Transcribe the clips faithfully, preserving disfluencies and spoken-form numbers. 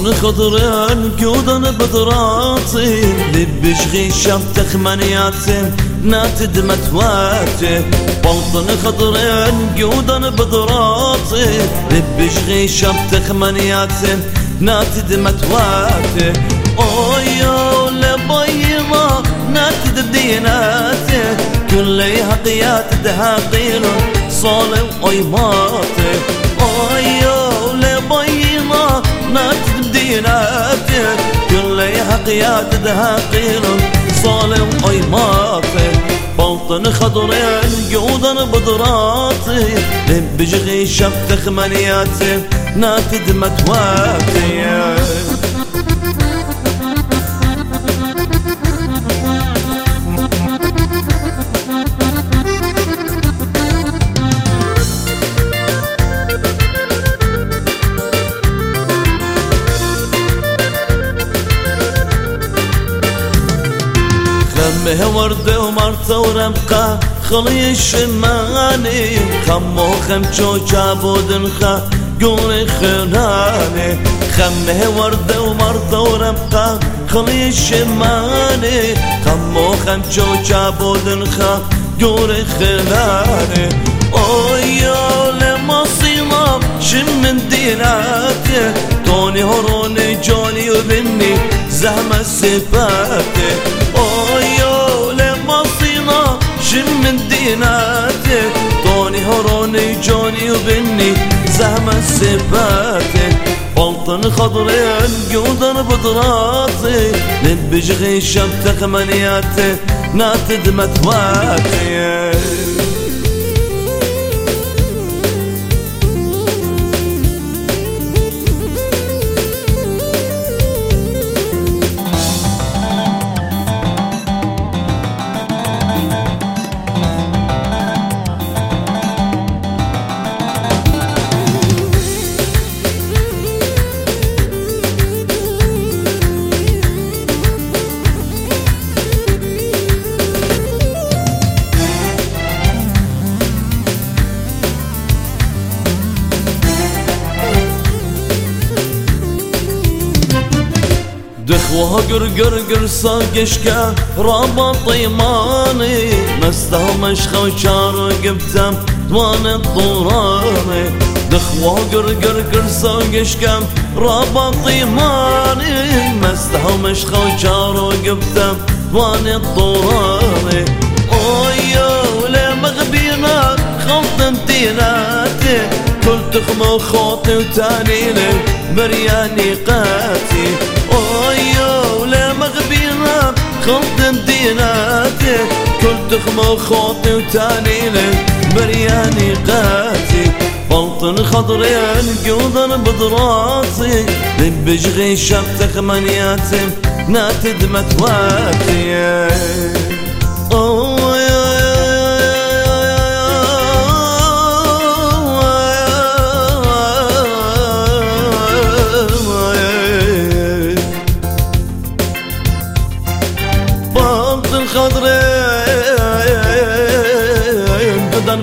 بلطن خضران جودن بدراتي لبش غي شفتخ منياتي ناتد متواتي بلطن خضران جودن بدراتي لبش غي شفتخ منياتي ناتد متواتي اويو لبيضا ناتد ديناتي كلها قيات دهاقيل صالم ويماتي اويو لبيضا ناتد ديناتي كلها قيات دهاقيل صالم ويماتي بلطن خضرين جودن بدراتي بجغي شفتخ منياتي ناتد متواتي خمه ورده ومرته ورمقه خلي الشماني خمو خمشو جابودن خا قولي خلاني خمه ورده ومرته ورمقه خلي الشماني خمو خمشو جابودن خا قولي خلاني اويو لما صيام شم من ديناتي توني هروني جوني وبني زهمة السفاتي اويو لما صيام شم من ديناتي توني هروني جوني وبني زهمة السفاتي بلطن خضرين جودن بدراتي لبجغي شفتخ منياتي ناتد متواتي دخوها قرقر قرصا قشكا رابا طيماني مسته مشخة وشار قبتم دوان الطوراني دخوها قرقر قرصا قشكا رابا طيماني مسته مشخة وشار قبتم دوان الطوراني اويو لمغبينا خلط امتيناتي كل تخمو خوطي وتانيني برياني قاتي اويو لمغبينا خلط امتيناتي كل تخمو خوطي وتانيني برياني قاتي بلطن خضرين جودن بدراتي لبجغي شفتخ منياتي ناتد متواتي خضرين بدن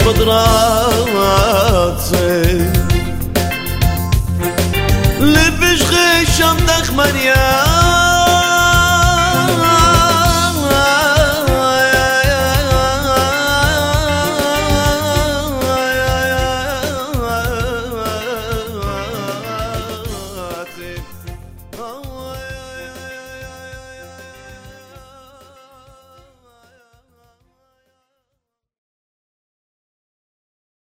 بدراتي لبش غي شمدخ منيا